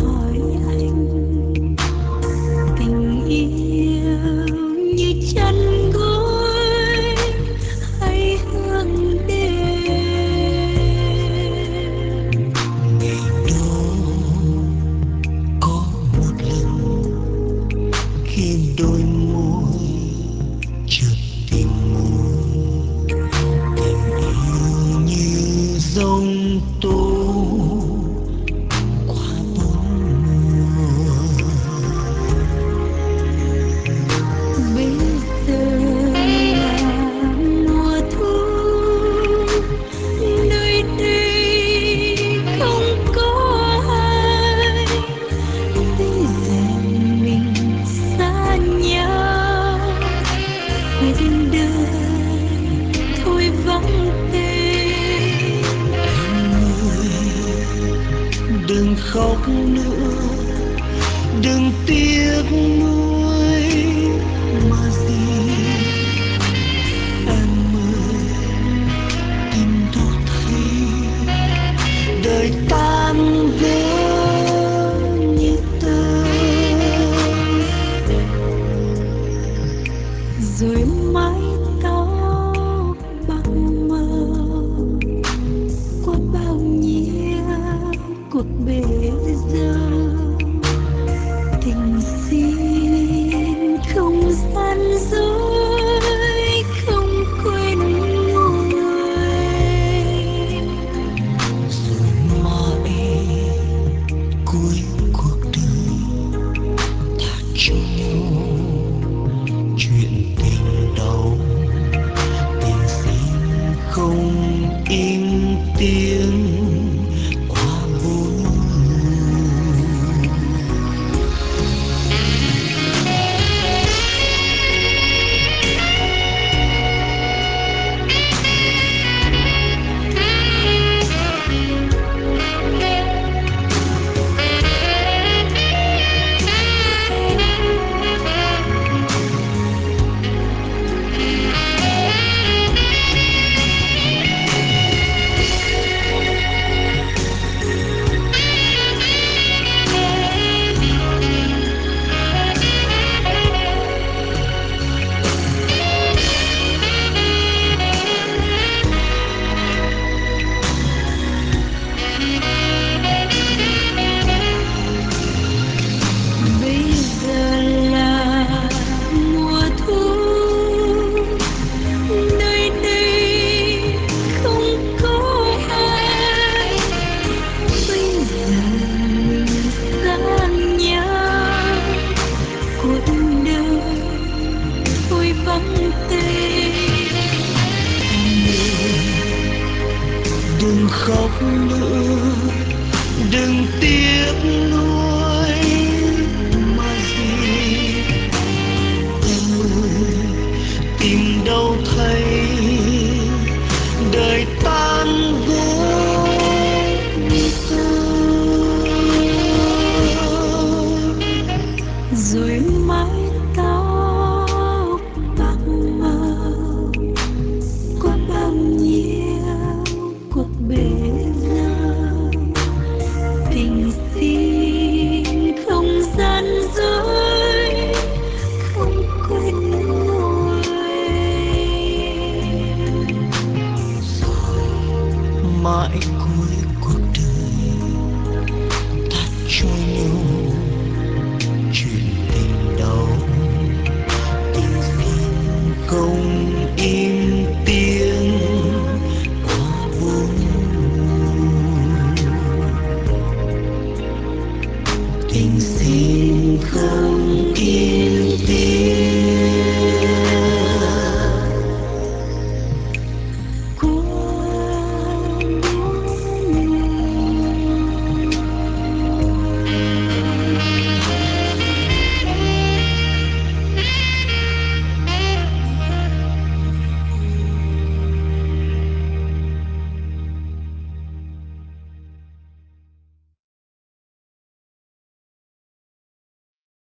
hỏi anh, tình yêu như chăn gối hay hương đêm? Ngày đó có một lần khi đôi môi chợt tìm môi, tình yêu như giông tố qua bốn mùa. Bây giờ là mùa thu, nơi đây không có ai. Bây giờ mình xa nhau, quên đời thôi vắng tên. Em ơi, đừng khóc nữa, đừng tiếc nuối mà gì. Em ơi, tìm đâu thấy đời tan vỡ như tơ. Rồi mái tóc bạc màu qua bao nhiêu cuộc bể dâu. Tình xin không gian dối, không quên nguôi. Rồi mãi cuối cuộc đời ta cho nhau chuyện tình đau, tình xin không im tiếng qua bốn mùa. Bây giờ là mùa thu, nơi đây không có ai. Bây giờ mình xa nhau, cuộc đời thôi vắng tên. Đừng khóc nữa, đừng tiếc nuối mà gì. Em ơi, tìm đâu thấy đời tan vỡ như tơ. Rồi mái tóc bạc màu qua bao nhiêu cuộc bể dâu. Tình xin không gian dối, không quên nguôi. Mãi cuối cuộc đời ta cho nhau chuyện tình đau, tình xin không im tiếng qua bốn mùa. Tình xin không im tiếng